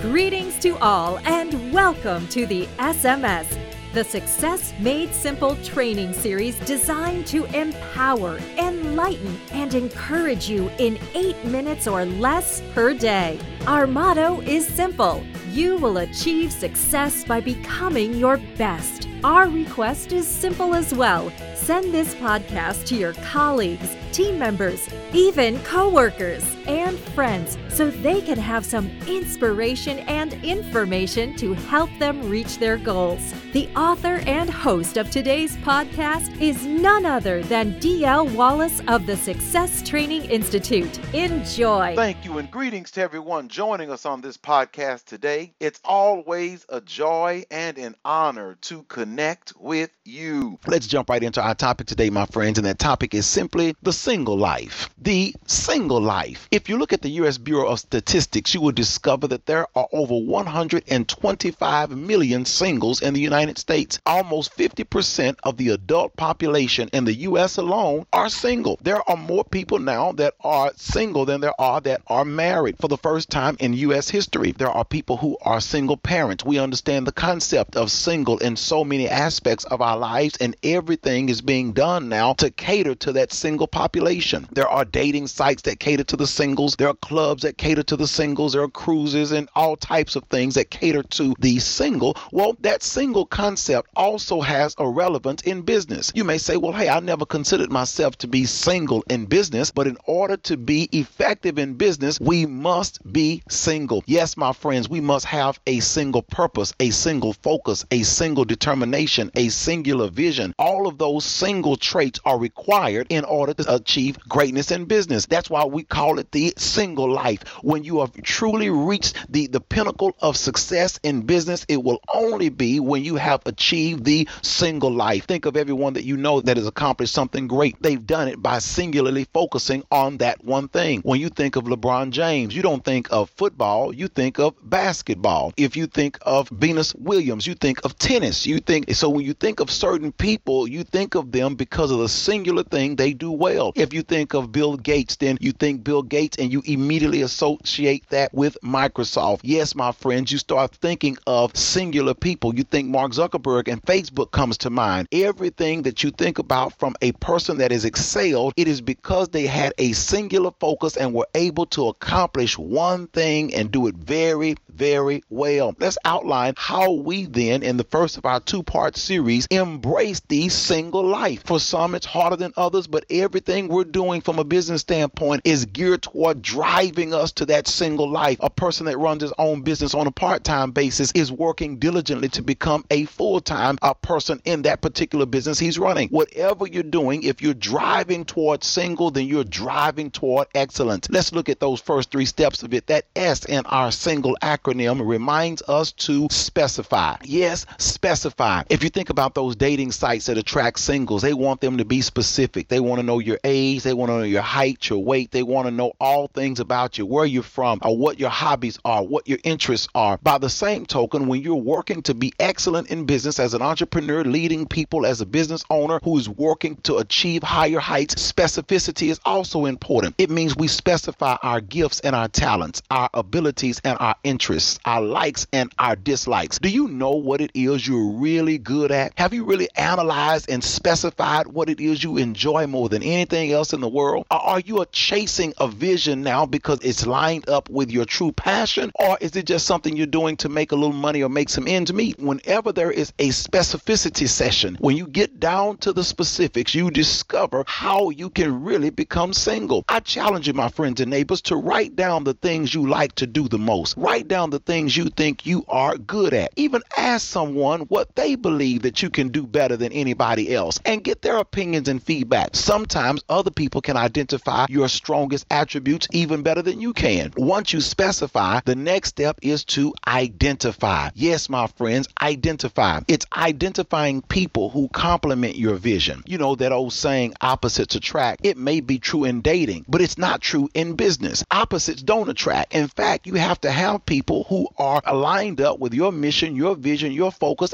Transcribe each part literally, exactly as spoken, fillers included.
Greetings to all and welcome to the S M S, the Success Made Simple training series designed to empower, enlighten, and encourage you in eight minutes or less per day. Our motto is simple: you will achieve success by becoming your best. Our request is simple as well. Send this podcast to your colleagues, team members, even coworkers and friends so they can have some inspiration and information to help them reach their goals. The author and host of today's podcast is none other than D L Wallace of the Success Training Institute. Enjoy. Thank you and greetings to everyone joining us on this podcast today. It's always a joy and an honor to connect with you. Let's jump right into our topic today, my friends, and that topic is simply the single life. The single life. If you look at the U S Bureau of Statistics, you will discover that there are over one hundred twenty-five million singles in the United States. Almost fifty percent of the adult population in the U S alone are single. There are more people now that are single than there are that are married. For the first time in U S history, there are people who are single parents. We understand the concept of single in so many aspects of our lives, and everything is being done now to cater to that single population. There are dating sites that cater to the singles. There are clubs that cater to the singles. There are cruises and all types of things that cater to the single. Well, that single concept also has a relevance in business. You may say, well, hey, I never considered myself to be single in business, but in order to be effective in business, we must be single. Yes, my friends, we must have a single purpose, a single focus, a single determination, a singular vision. All of those single traits are required in order to achieve greatness in business. That's why we call it the single life. When you have truly reached the, the pinnacle of success in business, it will only be when you have achieved the single life. Think of everyone that you know that has accomplished something great. They've done it by singularly focusing on that one thing. When you think of LeBron James, you don't think of football, you think of basketball. If you think of Venus Williams, you think of tennis. You think so when you think of certain people, you think of them because of the singular thing they do well. If you think of Bill Gates, then you think Bill Gates and you immediately associate that with Microsoft. Yes, my friends, you start thinking of singular people. You think Mark Zuckerberg and Facebook comes to mind. Everything that you think about from a person that has excelled, it is because they had a singular focus and were able to accomplish one thing and do it very, very well. Let's outline how we then, in the first of our two-part series, embrace the single life. For some, it's harder than others, but everything we're doing from a business standpoint is geared toward driving us to that single life. A person that runs his own business on a part-time basis is working diligently to become a full-time uh, person in that particular business he's running. Whatever you're doing, if you're driving toward single, then you're driving toward excellence. Let's look at those first three steps of it. That S in our single acronym reminds us to specify. Yes, specify. If you think about those dating sites that attract singles, they want them to be specific. They want to know your age. They want to know your height, your weight. They want to know all things about you, where you're from, or what your hobbies are, what your interests are. By the same token, when you're working to be excellent in business as an entrepreneur, leading people as a business owner who is working to achieve higher heights, specificity is also important. It means we specify our gifts and our talents, our abilities and our interests, our likes and our dislikes. Do you know what it is you're really good at? Have you really analyzed and specified what it is you enjoy more than anything else in the world? Or are you chasing a vision now because it's lined up with your true passion? Or is it just something you're doing to make a little money or make some ends meet? Whenever there is a specificity session, when you get down to the specifics, you discover how you can really become single. I challenge you, my friends and neighbors, to write down the things you like to do the most. Write down the things you think you are good at. Even ask someone what they believe that you can do better than anybody else and get their opinions and feedback. Sometimes other people can identify your strongest attributes even better than you can. Once you specify, the next step is to identify. Yes, my friends, identify. It's identifying people who complement your vision. You know that old saying, opposites attract. It may be true in dating, but it's not true in business. Opposites don't attract. In fact, you have to have people who are aligned up with your mission, your vision, your focus, and they may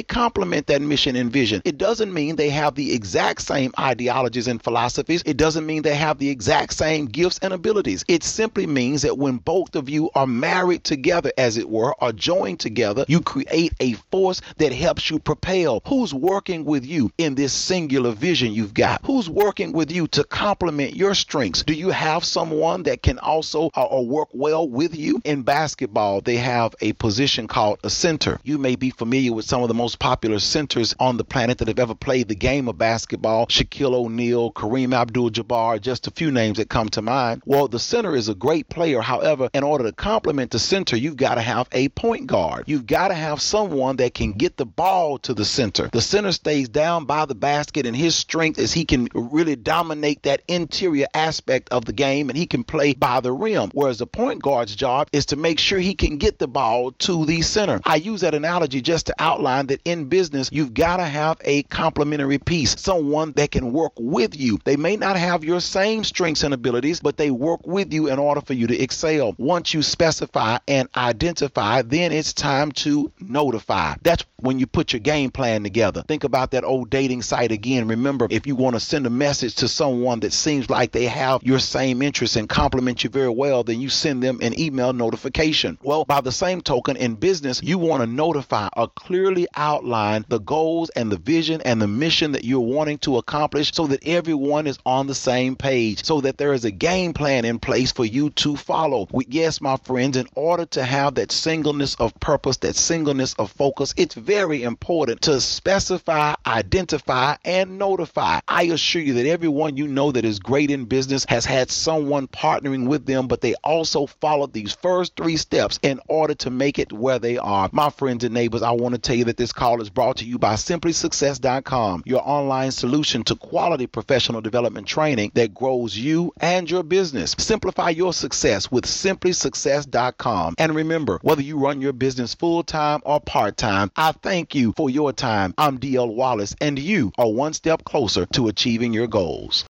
complement that mission and vision. It doesn't mean they have the exact same ideologies and philosophies. It doesn't mean they have the exact same gifts and abilities. It simply means that when both of you are married together, as it were, or joined together, you create a force that helps you propel. Who's working with you in this singular vision you've got? Who's working with you to complement your strengths? Do you have someone that can also uh, or work well with you? In basketball, they have a position called a center. You may be familiar with some of the most popular centers on the planet that have ever played the game of basketball. Shaquille O'Neal, Kareem Abdul-Jabbar, just a few names that come to mind. Well, the center is a great player. However, in order to complement the center, you've got to have a point guard. You've got to have someone that can get the ball to the center. The center stays down by the basket, and his strength is he can really dominate that interior aspect of the game, and he can play by the rim, whereas the point guard's job is to make sure he can get the ball to the center. I use that analogy just to outline that in business, you've got to have a complementary piece, someone that can work with you. They may not have your same strengths and abilities, but they work with you in order for you to excel. Once you specify and identify, then it's time to notify. That's when you put your game plan together. Think about that old dating site again. Remember, if you want to send a message to someone that seems like they have your same interests and complement you very well, then you send them an email notification. Well, by the same token, in business, you want to notify or clearly outline the goals and the vision and the mission that you're wanting to accomplish so that everyone is on the same page, so that there is a game plan in place for you to follow. We, yes, my friends, in order to have that singleness of purpose, that singleness of focus, it's very important to specify, identify, and notify. I assure you that everyone you know that is great in business has had someone partnering with them, but they also followed these first three steps in order to make it where they are. My friends and neighbors, I want to tell you that this call is brought to you by Simply Success dot com, your online solution to quality professional development training that grows you and your business. Simplify your success with Simply Success dot com. And remember, whether you run your business full-time or part-time, I thank you for your time. I'm D L Wallace, and you are one step closer to achieving your goals.